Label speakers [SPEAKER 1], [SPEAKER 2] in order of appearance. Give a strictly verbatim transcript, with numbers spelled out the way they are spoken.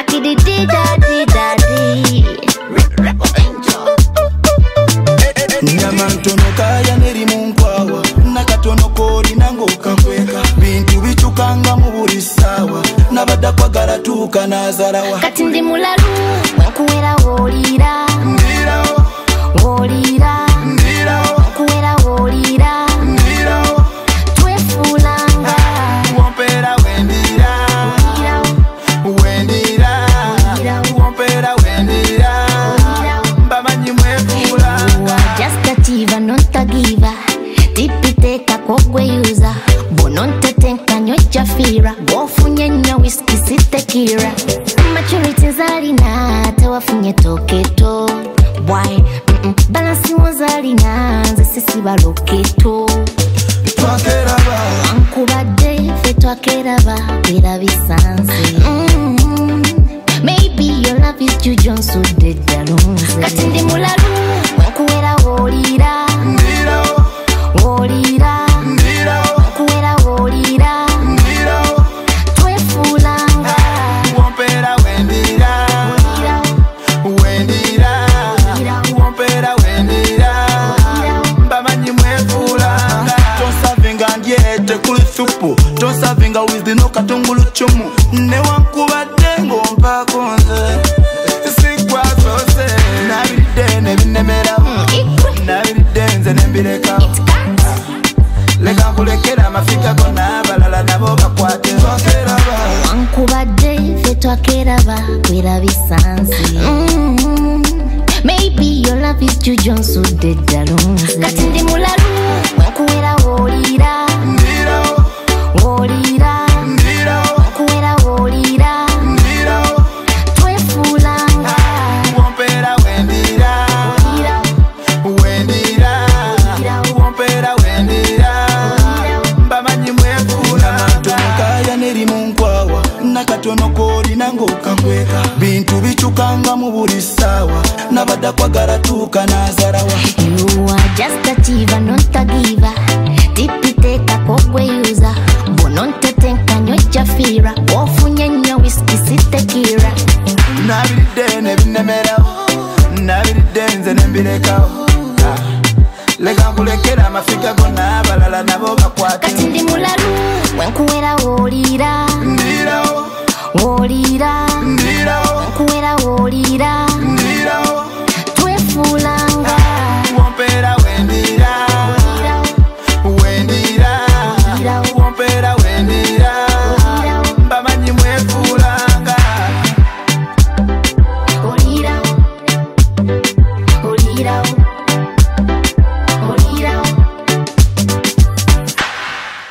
[SPEAKER 1] Nakidi di da di da di.
[SPEAKER 2] Nyamantono kaya neri munkwawa nakatono kori nango kakweka bintu bichukanga mu buli sawa nabadda kwagala tuuka nazarawa
[SPEAKER 1] kati ndi mulalu wenkuwera wolira
[SPEAKER 2] ndira
[SPEAKER 1] wolira
[SPEAKER 2] ndira
[SPEAKER 1] kuwera wolira
[SPEAKER 2] ndira
[SPEAKER 1] twefulanga
[SPEAKER 2] wompera wendira wendira wompera wendira mbamanyi mwefulanga
[SPEAKER 1] just a chiva non tagiva tipiteka kogweyuza bononte tenkanywa jafira bofunye nya whisky sitekira maturity zalina tewafunye toketo why mm -mm. Balansi wazalina nze sisi baloketo
[SPEAKER 2] twakeraba
[SPEAKER 1] ankubadde fe twakeraba era bisanze mm. Maybe your love is too John so dead dalunze kati ndi mulalu wenkuwera wolira
[SPEAKER 2] ndira
[SPEAKER 1] wolira
[SPEAKER 2] ndira
[SPEAKER 1] kuwera wolira
[SPEAKER 2] ndira
[SPEAKER 1] twefulanga
[SPEAKER 2] wompera wendira wendira wompera wendira mbamanyi mwefulanga tosavinga ndyete kuli supu tosavinga wizino katungulu chumu newankubadde ngompako nze sikwasose nabiridde nebinemeramu nabiridde nze nembirekamu leka nkulekera amafika gonna abalala nabo bakwate twakeraba
[SPEAKER 1] wankubadde fe twakeraba kwera bisanze mm. Maybe your love is too John so dead dalunze kati ndi mulalu wenkuwera wolira
[SPEAKER 2] ndira
[SPEAKER 1] wolira
[SPEAKER 2] ndira
[SPEAKER 1] kuwera wolira
[SPEAKER 2] ndira
[SPEAKER 1] twefulanga
[SPEAKER 2] wompera wendira wendira wompera wendira mbamanyi mwefulanga kaya neri munkwawa nakatono kori nango kakweka bintu bichukanga mu buli sawa nabadda kwagala tuuka nazarawa
[SPEAKER 1] you are just a chiva non tagiva tipiteka kogweyuza bononte tenkanywa jafira bofunye nya whisky sitekira
[SPEAKER 2] nabiridde nebinemerawo nabiridde nze nembirekawo leka nkulekera amafika gonna abalala nabo bakwate
[SPEAKER 1] kati ndi mulalu wenkuwera wolira
[SPEAKER 2] ndira
[SPEAKER 1] wolira
[SPEAKER 2] ndira
[SPEAKER 1] kuwera wolira